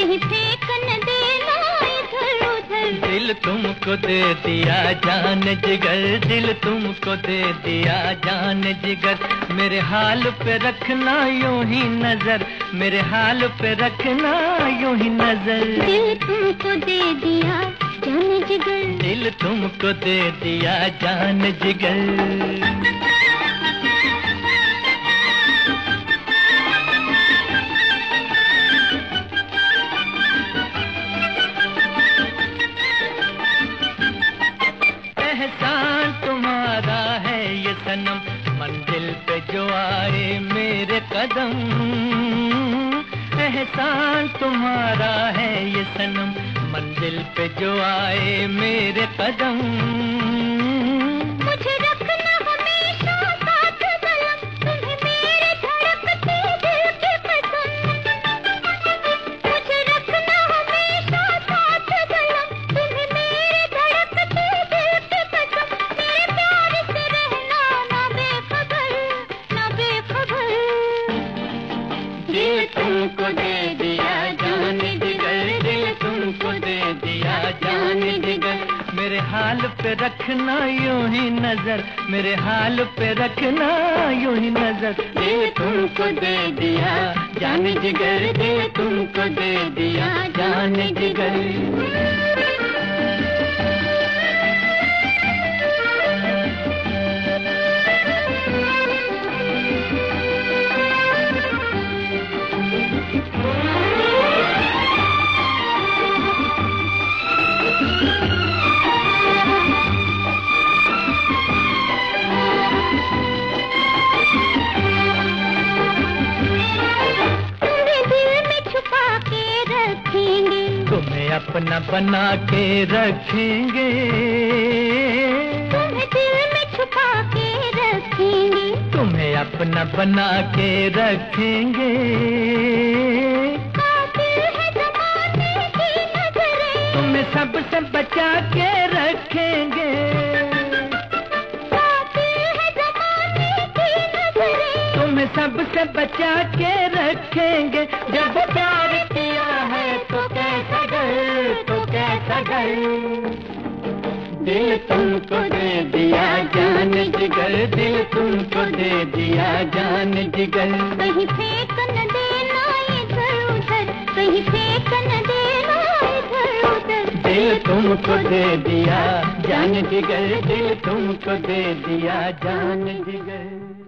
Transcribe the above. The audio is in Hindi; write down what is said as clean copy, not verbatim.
कहीं फेंक न देना इधर उधर। दिल तुमको दे दिया जान जिगर, दिल तुमको दे दिया जान जिगर। मेरे हाल पे रखना यूं ही नजर, मेरे हाल पे रखना यूं ही नजर। दिल तुमको दे दिया जान जिगर, दिल तुमको दे दिया जान जिगर। एहसान तुम्हारा है ये सनम, मंजिल पे जो आए मेरे कदम। एहसान तुम्हारा है ये सनम, मंजिल पे जो आए मेरे कदम। मुझे रखना हमेशा साथ बलम, तुम्हें मेरे धड़कते दिल की कसम। मुझे रखना हमेशा साथ बलम, तुम्हें मेरे धड़कते दिल की कसम। मेरे प्यार से रहना ना बेखबर, ना बेखबर। दिल तुमको दे दिया जान जिगर, दिल तुमको दे दिया जान जिगर। मेरे हाल पे रखना यूं ही नजर, मेरे हाल पे रखना यूं ही नजर। दिल तुमको दे दिया जान जिगर, दिल तुमको दे दिया जान जिगर। तुम्हें अपना बना के रखेंगे, तुम्हें दिल में छुपा के रखेंगे, तुम्हें अपना बना के रखेंगे। कातिल है ज़माने की नज़रें, तुम्हें सबसे बचा के रखेंगे। कातिल है ज़माने की नज़रें, तुम्हें सबसे बचा के रखेंगे। जब प्यार किया है तो कैसा डर, तो कैसा डर। दिल तुमको दे दिया जान जिगर, दिल तुमको दे दिया जान जिगर। कहीं फेंक न देना इधर उधर, कहीं फेंक न देना इधर उधर। दिल तुमको दे दिया जान जिगर, दिल तुमको दे दिया जान जिगर।